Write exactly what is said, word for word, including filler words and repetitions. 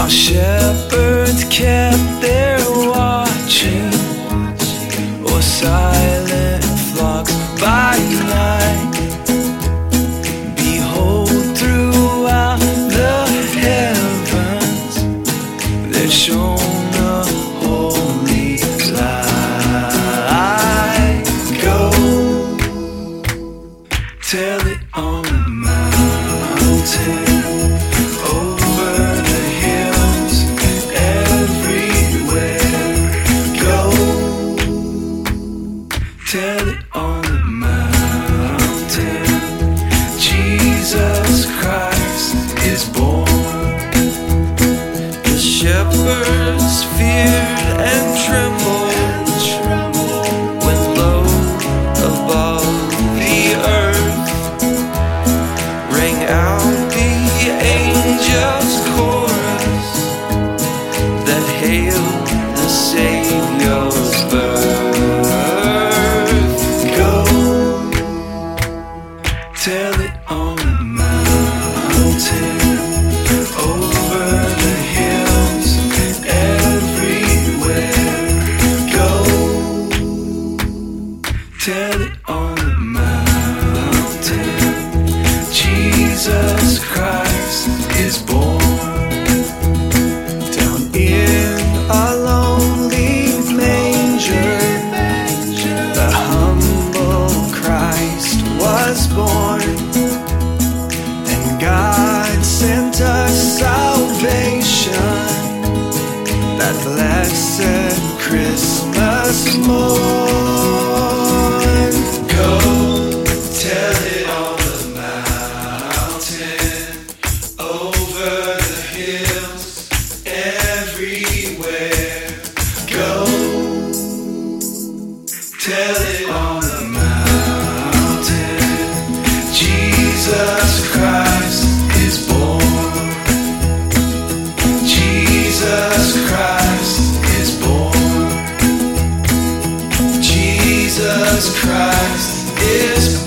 While shepherds kept their watching, or silent flocks by night, behold, throughout the heavens there shone a holy light. Go tell it on the mountain, tell it on the mountain, Jesus Christ is born. The shepherds feared and trembled when low above the earth rang out the angels' chorus that hailed the Savior's birth. Tell it on the mountain, over the hills, everywhere. Go tell it on the mountain, Jesus Christ is born. Down in a lonely manger, the humble Christ was born. God sent us salvation that blessed Christmas morn. Go tell it on the mountain, over the hills, everywhere. Go tell it on the mountain, Jesus Christ is born. Jesus Christ is born. Jesus Christ is born.